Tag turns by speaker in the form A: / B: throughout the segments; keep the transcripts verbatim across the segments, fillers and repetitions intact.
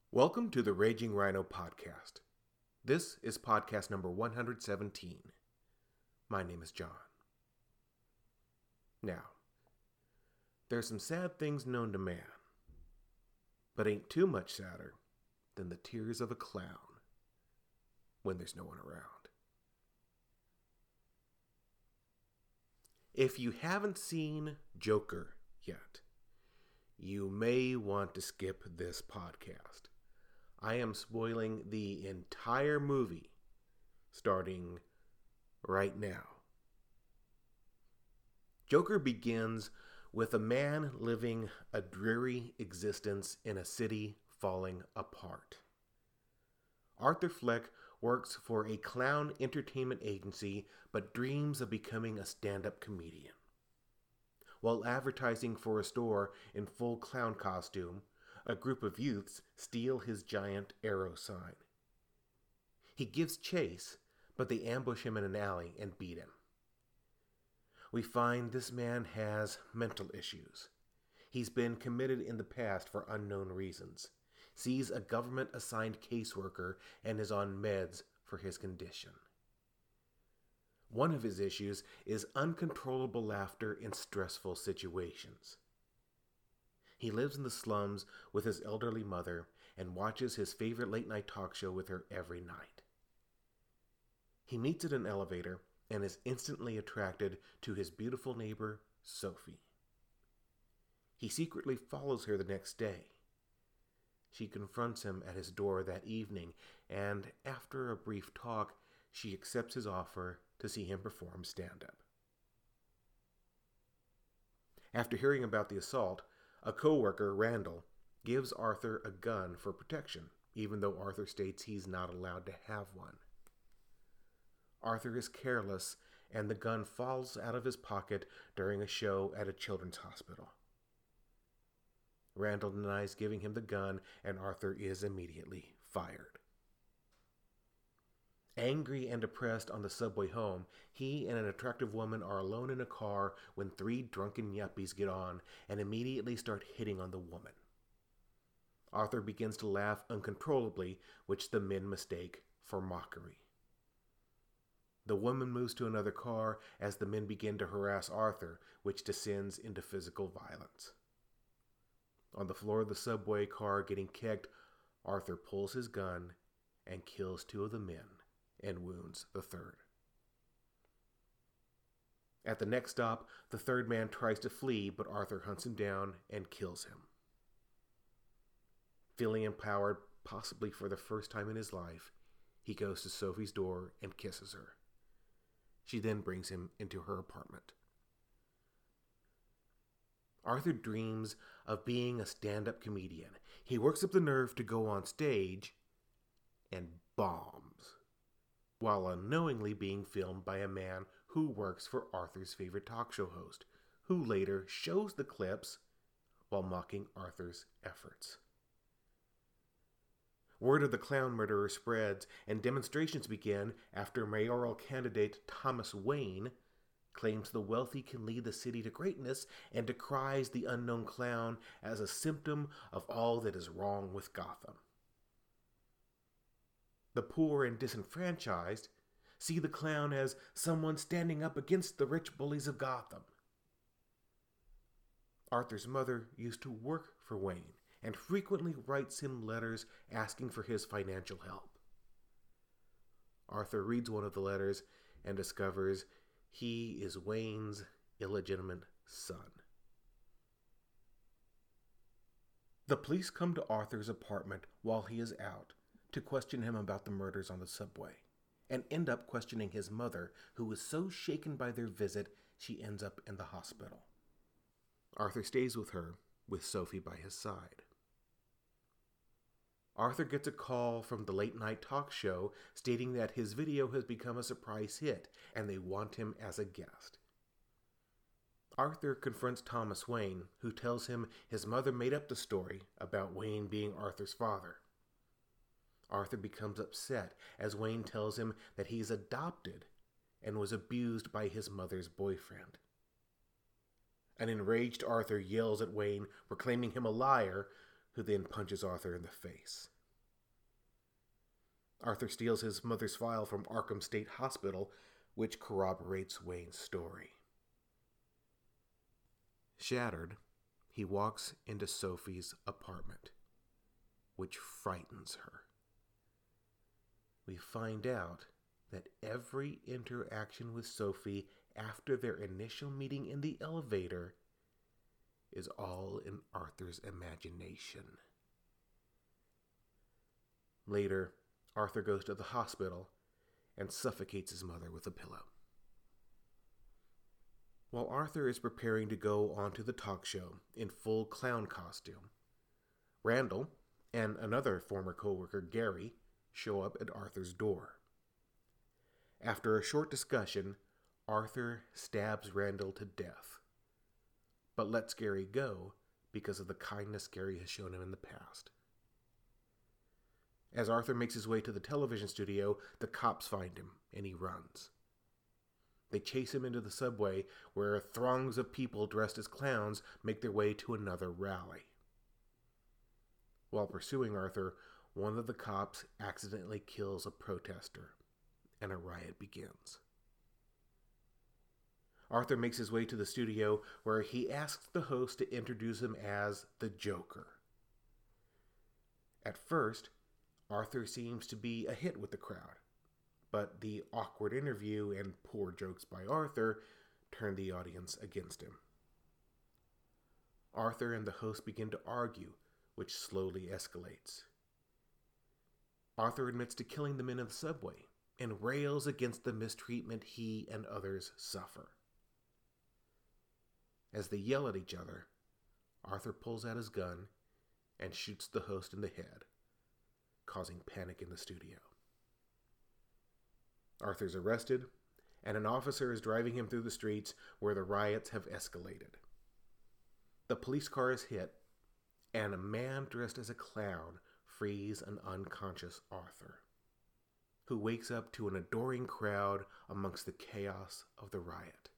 A: Welcome to the Raging Rhino podcast. This is podcast number one hundred seventeen. My name is John. Now, there's some sad things known to man, but ain't too much sadder than the tears of a clown when there's no one around. If you haven't seen Joker yet, you may want to skip this podcast. I am spoiling the entire movie starting right now. Joker begins with a man living a dreary existence in a city falling apart. Arthur Fleck works for a clown entertainment agency but dreams of becoming a stand-up comedian. While advertising for a store in full clown costume, a group of youths steal his giant arrow sign. He gives chase, but they ambush him in an alley and beat him. We find this man has mental issues. He's been committed in the past for unknown reasons, sees a government-assigned caseworker, and is on meds for his condition. One of his issues is uncontrollable laughter in stressful situations. He lives in the slums with his elderly mother and watches his favorite late-night talk show with her every night. He meets at an elevator and is instantly attracted to his beautiful neighbor, Sophie. He secretly follows her the next day. She confronts him at his door that evening, and after a brief talk, she accepts his offer to see him perform stand-up. After hearing about the assault, a co-worker, Randall, gives Arthur a gun for protection, even though Arthur states he's not allowed to have one. Arthur is careless, and the gun falls out of his pocket during a show at a children's hospital. Randall denies giving him the gun, and Arthur is immediately fired. Angry and depressed on the subway home, he and an attractive woman are alone in a car when three drunken yuppies get on and immediately start hitting on the woman. Arthur begins to laugh uncontrollably, which the men mistake for mockery. The woman moves to another car as the men begin to harass Arthur, which descends into physical violence. On the floor of the subway car getting kicked, Arthur pulls his gun and kills two of the men and wounds the third. At the next stop, the third man tries to flee, but Arthur hunts him down and kills him. Feeling empowered, possibly for the first time in his life, he goes to Sophie's door and kisses her. She then brings him into her apartment. Arthur dreams of being a stand-up comedian. He works up the nerve to go on stage and bombs, while unknowingly being filmed by a man who works for Arthur's favorite talk show host, who later shows the clips while mocking Arthur's efforts. Word of the clown murderer spreads, and demonstrations begin after mayoral candidate Thomas Wayne claims the wealthy can lead the city to greatness and decries the unknown clown as a symptom of all that is wrong with Gotham. The poor and disenfranchised see the clown as someone standing up against the rich bullies of Gotham. Arthur's mother used to work for Wayne and frequently writes him letters asking for his financial help. Arthur reads one of the letters and discovers he is Wayne's illegitimate son. The police come to Arthur's apartment while he is out to question him about the murders on the subway, and end up questioning his mother, who is so shaken by their visit she ends up in the hospital. Arthur stays with her, with Sophie by his side. Arthur gets a call from the late-night talk show stating that his video has become a surprise hit, and they want him as a guest. Arthur confronts Thomas Wayne, who tells him his mother made up the story about Wayne being Arthur's father. Arthur becomes upset as Wayne tells him that he's adopted and was abused by his mother's boyfriend. An enraged Arthur yells at Wayne, proclaiming him a liar, who then punches Arthur in the face. Arthur steals his mother's file from Arkham State Hospital, which corroborates Wayne's story. Shattered, he walks into Sophie's apartment, which frightens her. We find out that every interaction with Sophie after their initial meeting in the elevator is all in Arthur's imagination. Later, Arthur goes to the hospital and suffocates his mother with a pillow. While Arthur is preparing to go onto the talk show in full clown costume, Randall and another former co-worker, Gary, show up at Arthur's door. After a short discussion, Arthur stabs Randall to death, but lets Gary go because of the kindness Gary has shown him in the past. As Arthur makes his way to the television studio, the cops find him, and he runs. They chase him into the subway, where throngs of people dressed as clowns make their way to another rally. While pursuing Arthur, one of the cops accidentally kills a protester, and a riot begins. Arthur makes his way to the studio, where he asks the host to introduce him as the Joker. At first, Arthur seems to be a hit with the crowd, but the awkward interview and poor jokes by Arthur turn the audience against him. Arthur and the host begin to argue, which slowly escalates. Arthur admits to killing the men in the subway and rails against the mistreatment he and others suffer. As they yell at each other, Arthur pulls out his gun and shoots the host in the head, causing panic in the studio. Arthur's arrested, and an officer is driving him through the streets where the riots have escalated. The police car is hit, and a man dressed as a clown frees an unconscious Arthur, who wakes up to an adoring crowd amongst the chaos of the riot.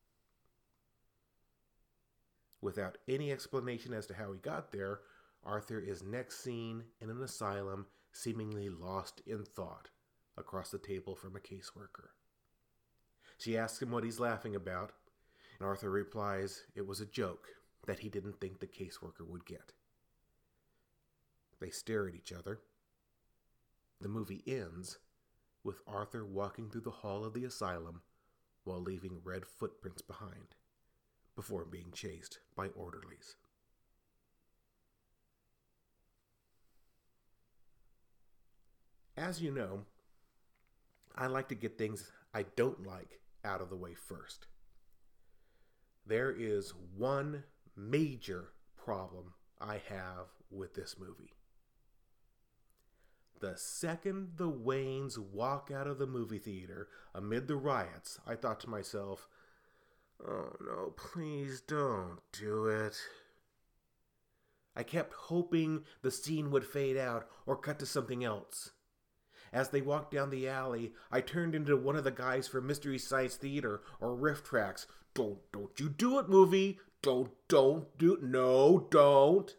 A: Without any explanation as to how he got there, Arthur is next seen in an asylum, seemingly lost in thought, across the table from a caseworker. She asks him what he's laughing about, and Arthur replies it was a joke that he didn't think the caseworker would get. They stare at each other. The movie ends with Arthur walking through the hall of the asylum while leaving red footprints behind, before being chased by orderlies. As you know, I like to get things I don't like out of the way first. There is one major problem I have with this movie. The second the Waynes walk out of the movie theater amid the riots, I thought to myself, oh no, please don't do it. I kept hoping the scene would fade out or cut to something else. As they walked down the alley, I turned into one of the guys from Mystery Science Theater or Riff Tracks. Don't, don't you do it, movie. Don't, don't do it. No, don't.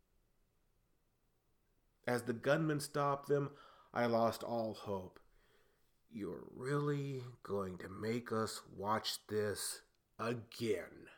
A: As the gunman stopped them, I lost all hope. You're really going to make us watch this again?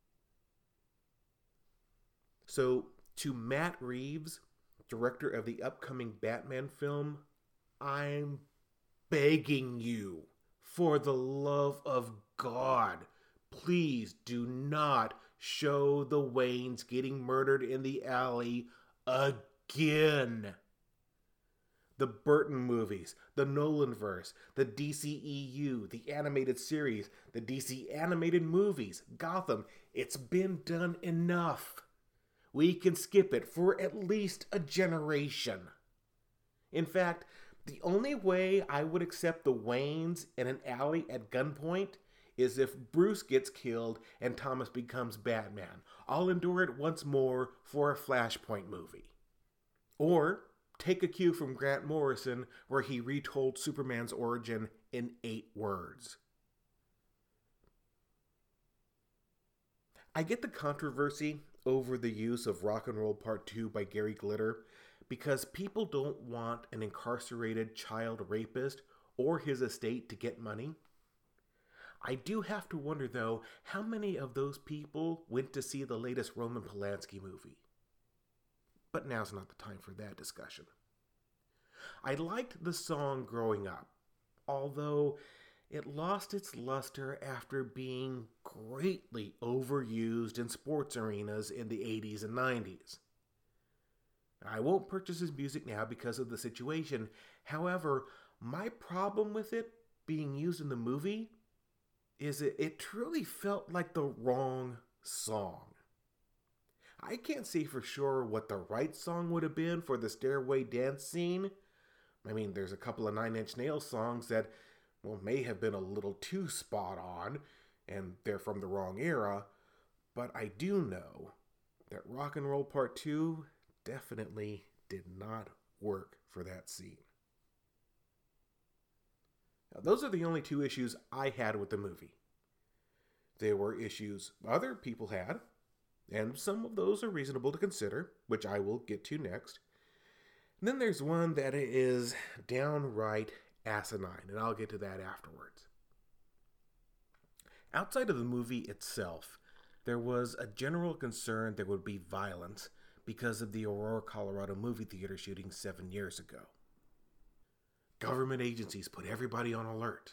A: So, to Matt Reeves, director of the upcoming Batman film, I'm begging you, for the love of God, please do not show the Waynes getting murdered in the alley again. The Burton movies, the Nolanverse, the D C E U, the animated series, the D C animated movies, Gotham, it's been done enough. We can skip it for at least a generation. In fact, the only way I would accept the Waynes in an alley at gunpoint is if Bruce gets killed and Thomas becomes Batman. I'll endure it once more for a Flashpoint movie. Or take a cue from Grant Morrison, where he retold Superman's origin in eight words. I get the controversy over the use of Rock and Roll Part two by Gary Glitter, because people don't want an incarcerated child rapist or his estate to get money. I do have to wonder, though, how many of those people went to see the latest Roman Polanski movie. But now's not the time for that discussion. I liked the song growing up, although it lost its luster after being greatly overused in sports arenas in the eighties and nineties. I won't purchase his music now because of the situation. However, my problem with it being used in the movie is it, it truly felt like the wrong song. I can't say for sure what the right song would have been for the stairway dance scene. I mean, there's a couple of Nine Inch Nails songs that, well, may have been a little too spot on, and they're from the wrong era, but I do know that Rock and Roll Part two definitely did not work for that scene. Now, those are the only two issues I had with the movie. There were issues other people had, and some of those are reasonable to consider, which I will get to next. And then there's one that is downright asinine, and I'll get to that afterwards. Outside of the movie itself, there was a general concern there would be violence because of the Aurora, Colorado movie theater shooting seven years ago. Government agencies put everybody on alert.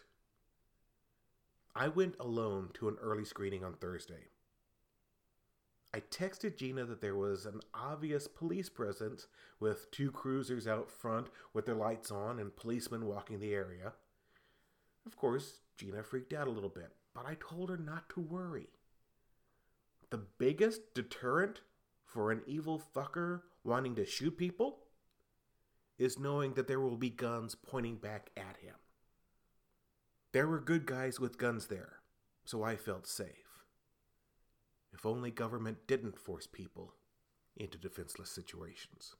A: I went alone to an early screening on Thursday. I texted Gina that there was an obvious police presence with two cruisers out front with their lights on and policemen walking the area. Of course, Gina freaked out a little bit, but I told her not to worry. The biggest deterrent for an evil fucker wanting to shoot people is knowing that there will be guns pointing back at him. There were good guys with guns there, so I felt safe. If only government didn't force people into defenseless situations.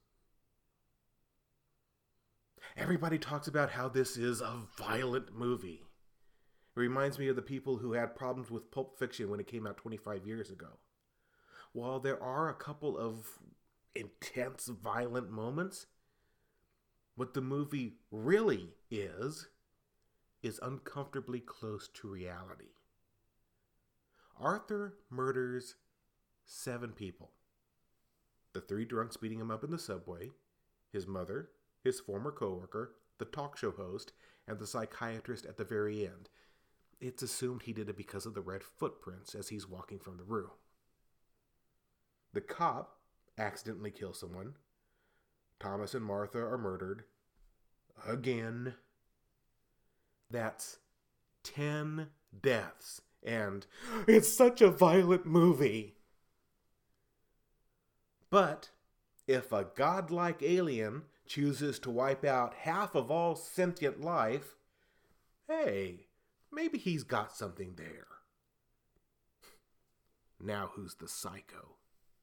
A: Everybody talks about how this is a violent movie. It reminds me of the people who had problems with Pulp Fiction when it came out twenty-five years ago. While there are a couple of intense, violent moments, what the movie really is, is uncomfortably close to reality. Arthur murders seven people. The three drunks beating him up in the subway, his mother, his former coworker, the talk show host, and the psychiatrist at the very end. It's assumed he did it because of the red footprints as he's walking from the room. The cop accidentally kills someone. Thomas and Martha are murdered. Again. That's ten deaths. And it's such a violent movie. But if a godlike alien chooses to wipe out half of all sentient life, hey, maybe he's got something there. Now who's the psycho?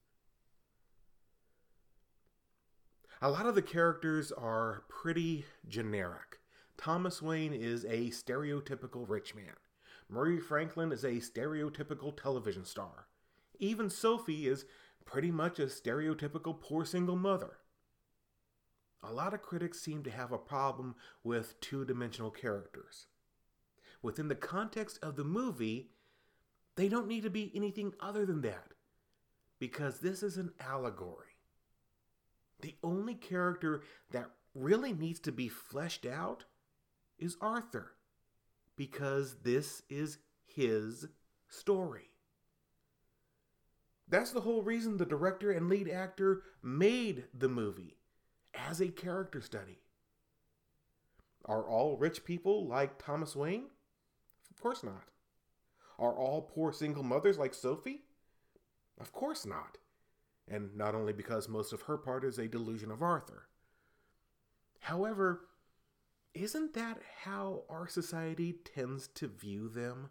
A: A lot of the characters are pretty generic. Thomas Wayne is a stereotypical rich man. Murray Franklin is a stereotypical television star. Even Sophie is pretty much a stereotypical poor single mother. A lot of critics seem to have a problem with two-dimensional characters. Within the context of the movie, they don't need to be anything other than that, because this is an allegory. The only character that really needs to be fleshed out is Arthur, because this is his story. That's the whole reason the director and lead actor made the movie, as a character study. Are all rich people like Thomas Wayne? Of course not. Are all poor single mothers like Sophie? Of course not. And not only because most of her part is a delusion of Arthur. However, isn't that how our society tends to view them?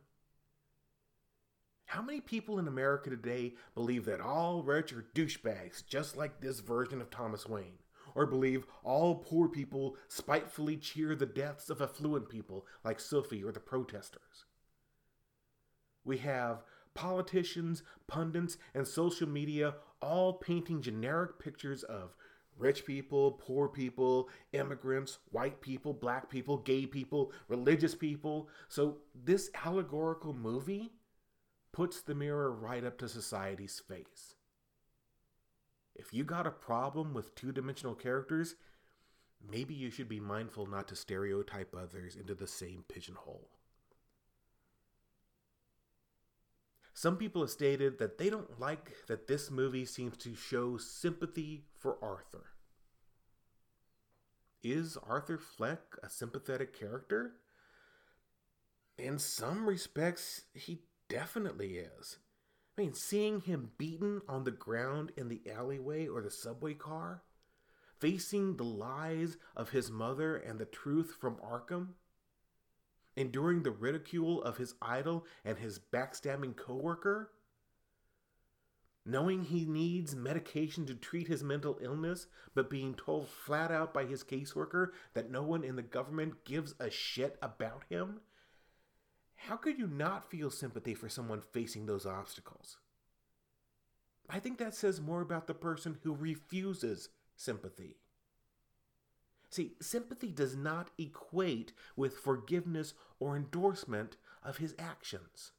A: How many people in America today believe that all rich are douchebags, just like this version of Thomas Wayne? Or believe all poor people spitefully cheer the deaths of affluent people like Sophie or the protesters? We have politicians, pundits, and social media all painting generic pictures of rich people, poor people, immigrants, white people, black people, gay people, religious people. So this allegorical movie puts the mirror right up to society's face. If you got a problem with two-dimensional characters, maybe you should be mindful not to stereotype others into the same pigeonhole. Some people have stated that they don't like that this movie seems to show sympathy for Arthur. Is Arthur Fleck a sympathetic character? In some respects, he definitely is. I mean, seeing him beaten on the ground in the alleyway or the subway car, facing the lies of his mother and the truth from Arkham, enduring the ridicule of his idol and his backstabbing coworker, knowing he needs medication to treat his mental illness, but being told flat out by his caseworker that no one in the government gives a shit about him. How could you not feel sympathy for someone facing those obstacles? I think that says more about the person who refuses sympathy. See, sympathy does not equate with forgiveness or endorsement of his actions.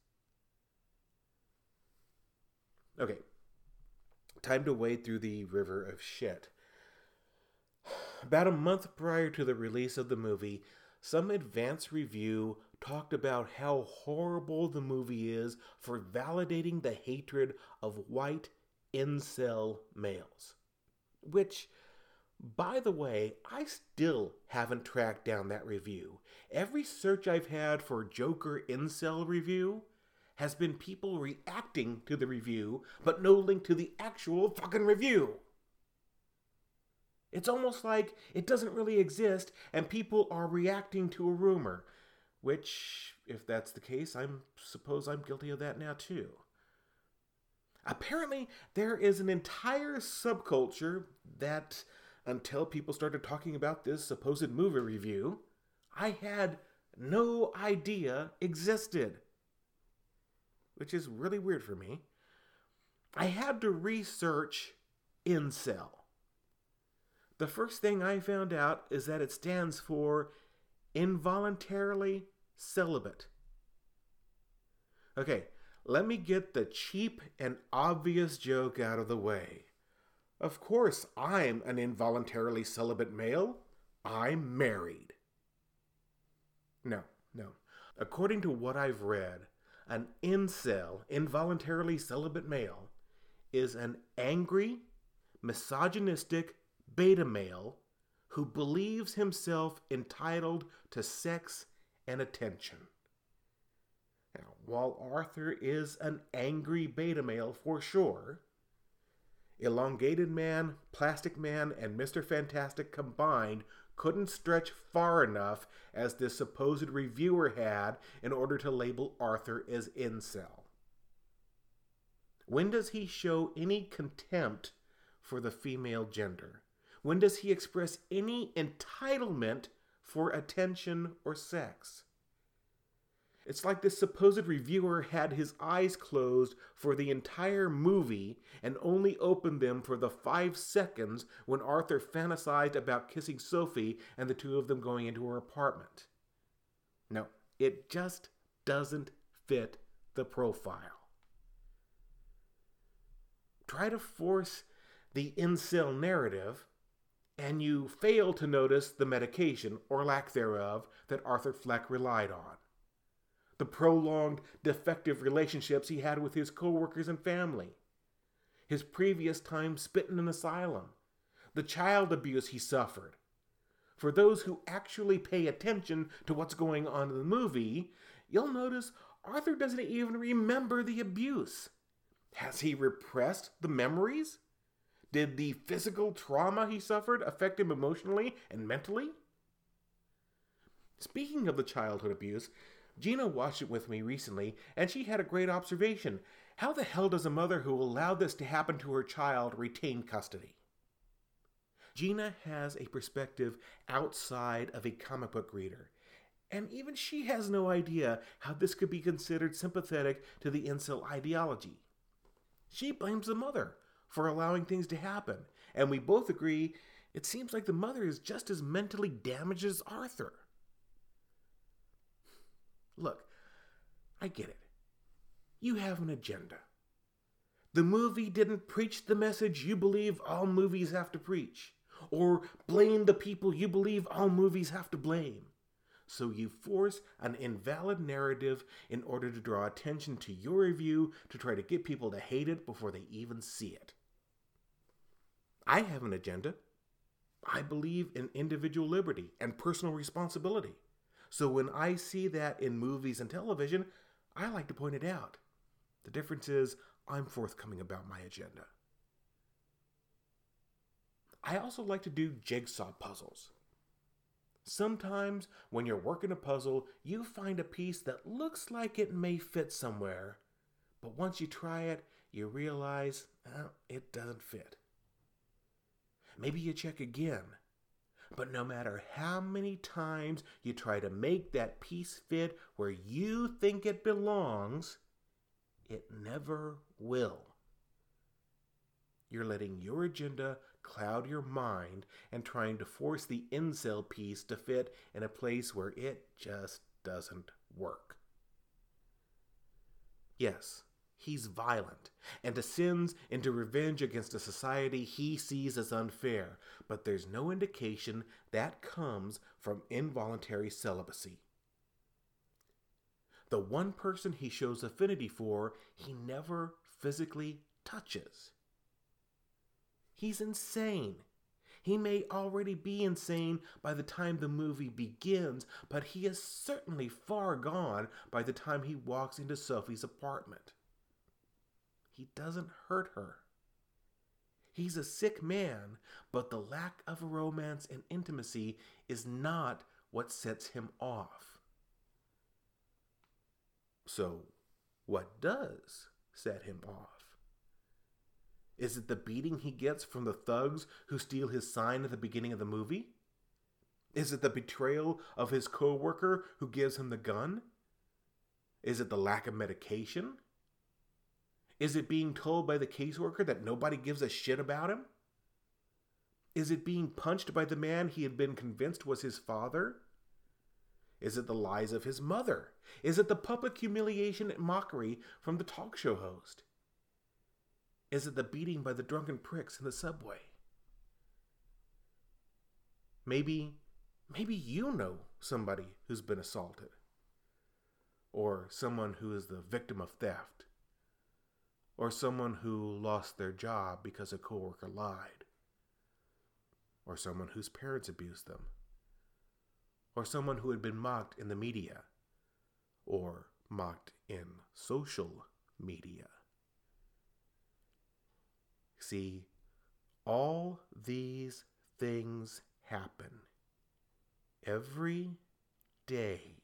A: Okay, time to wade through the river of shit. About a month prior to the release of the movie, some advanced review talked about how horrible the movie is for validating the hatred of white incel males. Which, by the way, I still haven't tracked down that review. Every search I've had for Joker incel review has been people reacting to the review, but no link to the actual fucking review. It's almost like it doesn't really exist and people are reacting to a rumor. Which, if that's the case, I suppose I'm guilty of that now too. Apparently, there is an entire subculture that, until people started talking about this supposed movie review, I had no idea existed. Which is really weird for me. I had to research incel. The first thing I found out is that it stands for involuntarily celibate. Okay, let me get the cheap and obvious joke out of the way. Of course, I'm an involuntarily celibate male. I'm married. No, no. According to what I've read, an incel, involuntarily celibate male, is an angry, misogynistic beta male who believes himself entitled to sex and attention. Now, while Arthur is an angry beta male for sure, Elongated Man, Plastic Man, and Mister Fantastic combined couldn't stretch far enough as this supposed reviewer had in order to label Arthur as incel. When does he show any contempt for the female gender? When does he express any entitlement for attention or sex? It's like this supposed reviewer had his eyes closed for the entire movie and only opened them for the five seconds when Arthur fantasized about kissing Sophie and the two of them going into her apartment. No, it just doesn't fit the profile. Try to force the incel narrative, and you fail to notice the medication, or lack thereof, that Arthur Fleck relied on. The prolonged, defective relationships he had with his co-workers and family. His previous time spent in an asylum. The child abuse he suffered. For those who actually pay attention to what's going on in the movie, you'll notice Arthur doesn't even remember the abuse. Has he repressed the memories? Did the physical trauma he suffered affect him emotionally and mentally? Speaking of the childhood abuse, Gina watched it with me recently, and she had a great observation. How the hell does a mother who allowed this to happen to her child retain custody? Gina has a perspective outside of a comic book reader, and even she has no idea how this could be considered sympathetic to the incel ideology. She blames the mother for allowing things to happen, and we both agree it seems like the mother is just as mentally damaged as Arthur. Look, I get it. You have an agenda. The movie didn't preach the message you believe all movies have to preach, or blame the people you believe all movies have to blame. So you force an invalid narrative in order to draw attention to your review to try to get people to hate it before they even see it. I have an agenda. I believe in individual liberty and personal responsibility. So when I see that in movies and television, I like to point it out. The difference is I'm forthcoming about my agenda. I also like to do jigsaw puzzles. Sometimes when you're working a puzzle, you find a piece that looks like it may fit somewhere, but once you try it, you realize oh, it doesn't fit. Maybe you check again, but no matter how many times you try to make that piece fit where you think it belongs, it never will. You're letting your agenda cloud your mind and trying to force the incel piece to fit in a place where it just doesn't work. Yes, he's violent and descends into revenge against a society he sees as unfair, but there's no indication that comes from involuntary celibacy. The one person he shows affinity for, he never physically touches. He's insane. He may already be insane by the time the movie begins, but he is certainly far gone by the time he walks into Sophie's apartment. He doesn't hurt her. He's a sick man, but the lack of romance and intimacy is not what sets him off. So, what does set him off? Is it the beating he gets from the thugs who steal his sign at the beginning of the movie? Is it the betrayal of his co-worker who gives him the gun? Is it the lack of medication? Is it being told by the caseworker that nobody gives a shit about him? Is it being punched by the man he had been convinced was his father? Is it the lies of his mother? Is it the public humiliation and mockery from the talk show host? Is it the beating by the drunken pricks in the subway? Maybe, maybe you know somebody who's been assaulted. Or someone who is the victim of theft. Or someone who lost their job because a coworker lied. Or someone whose parents abused them. Or someone who had been mocked in the media. Or mocked in social media. See, all these things happen every day.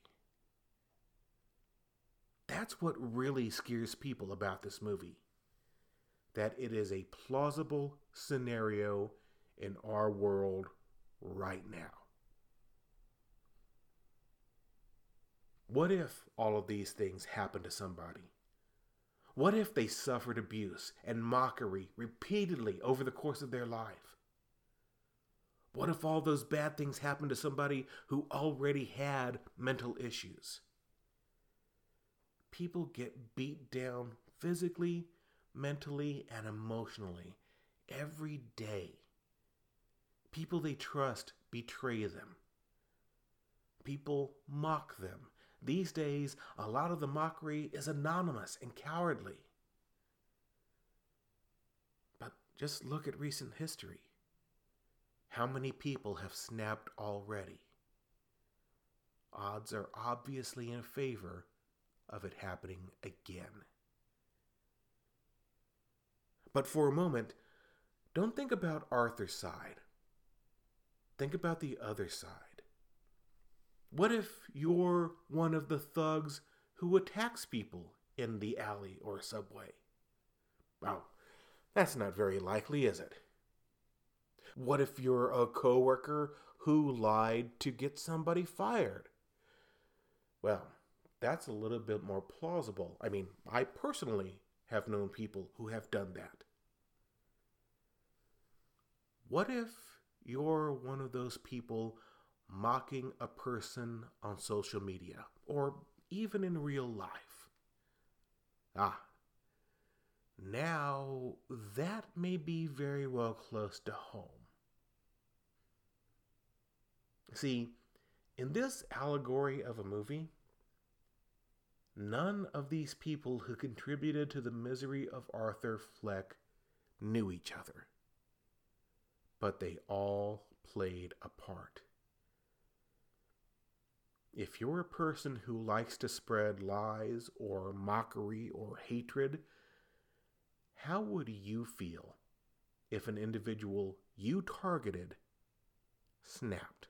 A: That's what really scares people about this movie. That it is a plausible scenario in our world right now. What if all of these things happen to somebody? What if they suffered abuse and mockery repeatedly over the course of their life? What if all those bad things happened to somebody who already had mental issues? People get beat down physically, mentally, and emotionally every day. People they trust betray them. People mock them. These days, a lot of the mockery is anonymous and cowardly. But just look at recent history. How many people have snapped already? Odds are obviously in favor of it happening again. But for a moment, don't think about Arthur's side. Think about the other side. What if you're one of the thugs who attacks people in the alley or subway? Well, that's not very likely, is it? What if you're a coworker who lied to get somebody fired? Well, that's a little bit more plausible. I mean, I personally have known people who have done that. What if you're one of those people mocking a person on social media or even in real life. Ah, now that may be very well close to home. See, in this allegory of a movie, none of these people who contributed to the misery of Arthur Fleck knew each other, but they all played a part. If you're a person who likes to spread lies or mockery or hatred, how would you feel if an individual you targeted snapped?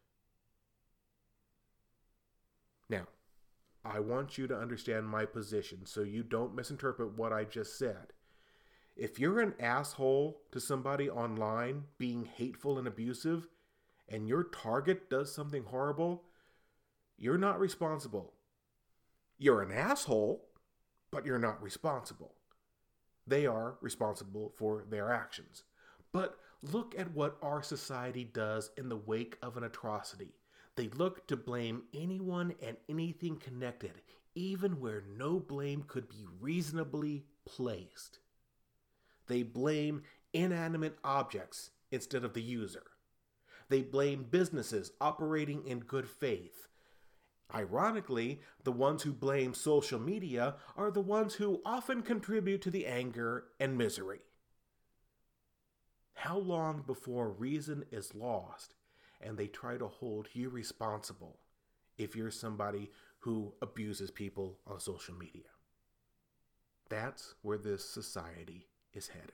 A: Now, I want you to understand my position so you don't misinterpret what I just said. If you're an asshole to somebody online being hateful and abusive, and your target does something horrible, you're not responsible. You're an asshole, but you're not responsible. They are responsible for their actions. But look at what our society does in the wake of an atrocity. They look to blame anyone and anything connected, even where no blame could be reasonably placed. They blame inanimate objects instead of the user. They blame businesses operating in good faith. Ironically, the ones who blame social media are the ones who often contribute to the anger and misery. How long before reason is lost and they try to hold you responsible if you're somebody who abuses people on social media? That's where this society is headed.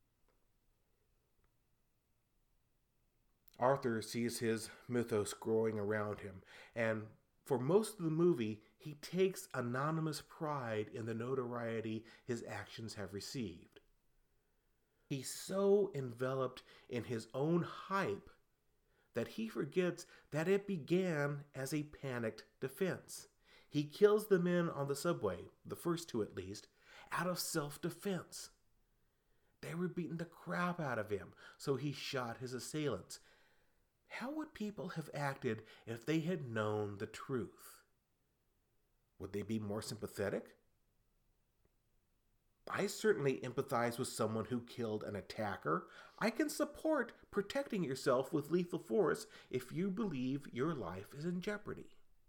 A: Arthur sees his mythos growing around him, and for most of the movie, he takes anonymous pride in the notoriety his actions have received. He's so enveloped in his own hype that he forgets that it began as a panicked defense. He kills the men on the subway, the first two at least, out of self-defense. They were beating the crap out of him, so he shot his assailants. How would people have acted if they had known the truth? Would they be more sympathetic? I certainly empathize with someone who killed an attacker. I can support protecting yourself with lethal force if you believe your life is in jeopardy.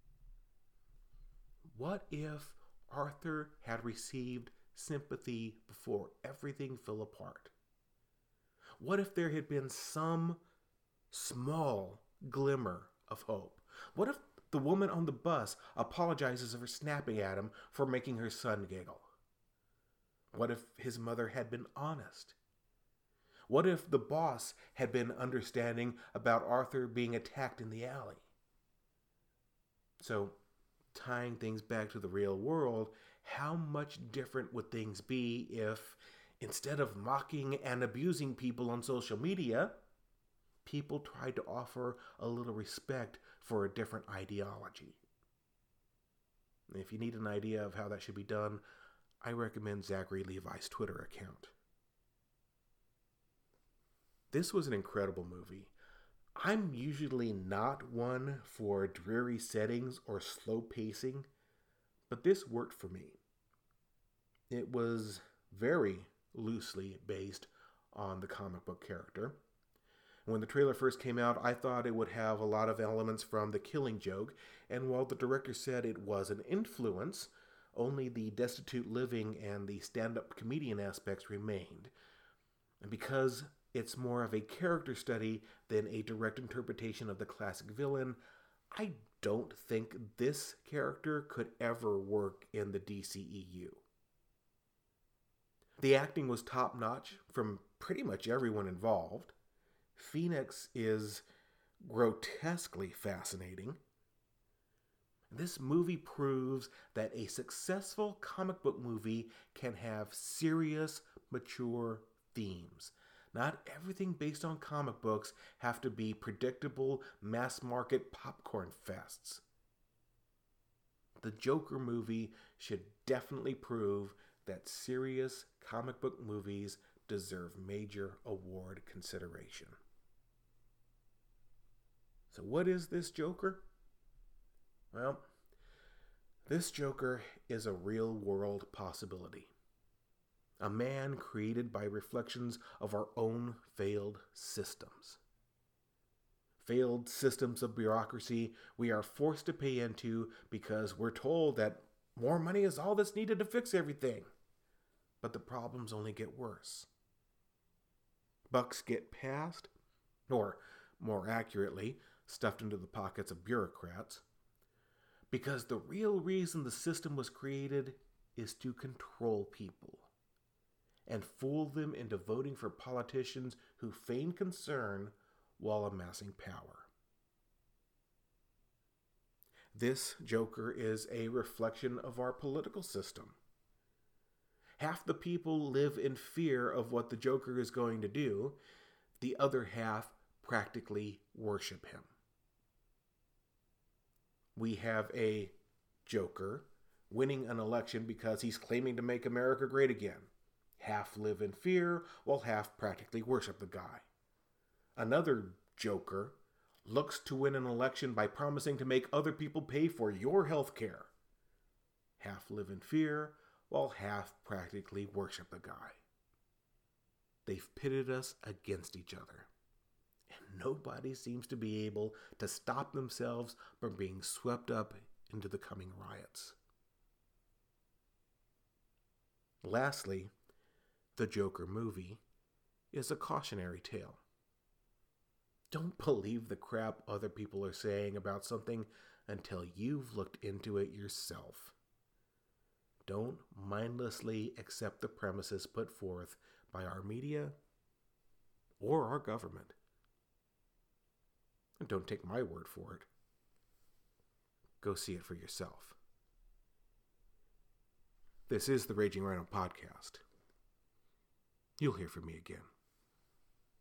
A: What if Arthur had received sympathy before everything fell apart? What if there had been some small glimmer of hope? What if the woman on the bus apologizes for snapping at him for making her son giggle? What if his mother had been honest? What if the boss had been understanding about Arthur being attacked in the alley? So, tying things back to the real world, how much different would things be if, instead of mocking and abusing people on social media, people tried to offer a little respect for a different ideology? If you need an idea of how that should be done, I recommend Zachary Levi's Twitter account. This was an incredible movie. I'm usually not one for dreary settings or slow pacing, but this worked for me. It was very loosely based on the comic book character. When the trailer first came out, I thought it would have a lot of elements from The Killing Joke, and while the director said it was an influence, only the destitute living and the stand-up comedian aspects remained. And because it's more of a character study than a direct interpretation of the classic villain, I don't think this character could ever work in the D C E U. The acting was top-notch from pretty much everyone involved. Phoenix is grotesquely fascinating. This movie proves that a successful comic book movie can have serious, mature themes. Not everything based on comic books have to be predictable, mass-market popcorn fests. The Joker movie should definitely prove that serious comic book movies deserve major award consideration. So what is this Joker? Well, this Joker is a real-world possibility. A man created by reflections of our own failed systems. Failed systems of bureaucracy we are forced to pay into because we're told that more money is all that's needed to fix everything. But the problems only get worse. Bucks get passed, or more accurately, stuffed into the pockets of bureaucrats, because the real reason the system was created is to control people and fool them into voting for politicians who feign concern while amassing power. This Joker is a reflection of our political system. Half the people live in fear of what the Joker is going to do. The other half practically worship him. We have a Joker winning an election because he's claiming to make America great again. Half live in fear, while half practically worship the guy. Another Joker looks to win an election by promising to make other people pay for your health care. Half live in fear, while half practically worship the guy. They've pitted us against each other. And nobody seems to be able to stop themselves from being swept up into the coming riots. Lastly, the Joker movie is a cautionary tale. Don't believe the crap other people are saying about something until you've looked into it yourself. Don't mindlessly accept the premises put forth by our media or our government. And don't take my word for it. Go see it for yourself. This is the Raging Rhino Podcast. You'll hear from me again.